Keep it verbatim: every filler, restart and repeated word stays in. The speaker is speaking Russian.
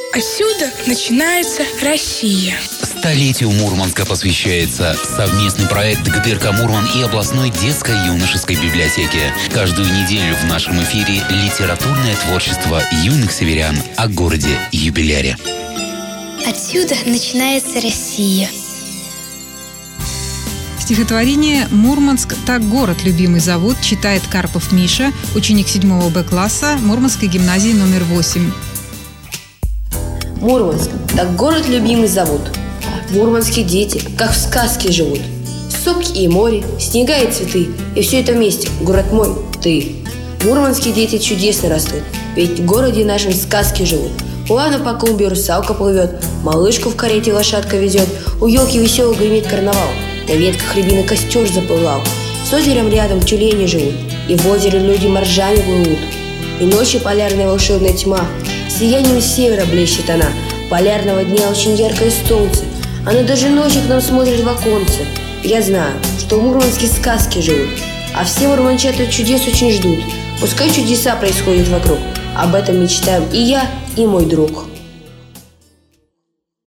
Отсюда начинается Россия. Столетию Мурманска посвящается совместный проект ГДРК Мурман и областной детско-юношеской библиотеки. Каждую неделю в нашем эфире литературное творчество юных северян о городе-юбиляре. Отсюда начинается Россия. Стихотворение «Мурманск. Так город любимый зовут» читает Карпов Миша, ученик седьмого Б класса Мурманской гимназии номер восемь. Мурманск. Так город любимый зовут. Мурманские дети, как в сказке, живут. Сопки и море, снега и цветы, и все это вместе, город мой, ты. Мурманские дети чудесно растут, ведь в городе нашем сказки живут. У Анны по клумбе русалка плывет, малышку в карете лошадка везет, у елки веселый гремит карнавал, на ветках рябины костер запылал. С озером рядом тюлени живут, и в озере люди моржами плывут. И ночью полярная волшебная тьма, сиянием севера блещет она. Полярного дня очень яркое солнце, оно даже ночью к нам смотрит в оконце. Я знаю, что в Мурманске сказки живут, а все мурманчата чудес очень ждут. Пускай чудеса происходят вокруг, об этом мечтаем и я, и мой друг.